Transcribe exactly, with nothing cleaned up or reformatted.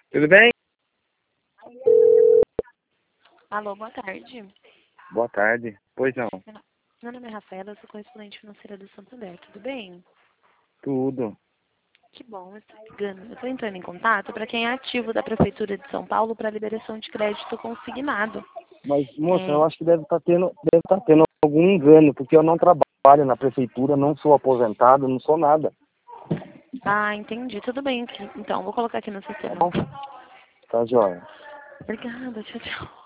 Tudo bem? Alô, boa tarde. Boa tarde. Pois não. Meu no- meu nome é Rafaela, eu sou correspondente financeira do Santander, tudo bem? Tudo. Que bom, eu estou ligando. Eu estou entrando em contato para quem é ativo da Prefeitura de São Paulo para liberação de crédito consignado. Mas, moça, É, eu acho que deve estar tendo, deve estar tendo algum engano, porque eu não trabalho na prefeitura, não sou aposentado, não sou nada. Ah, entendi, tudo bem. aqui. Então, vou colocar aqui no Tá sistema. bom? Tá, joia. Obrigada, tchau, tchau.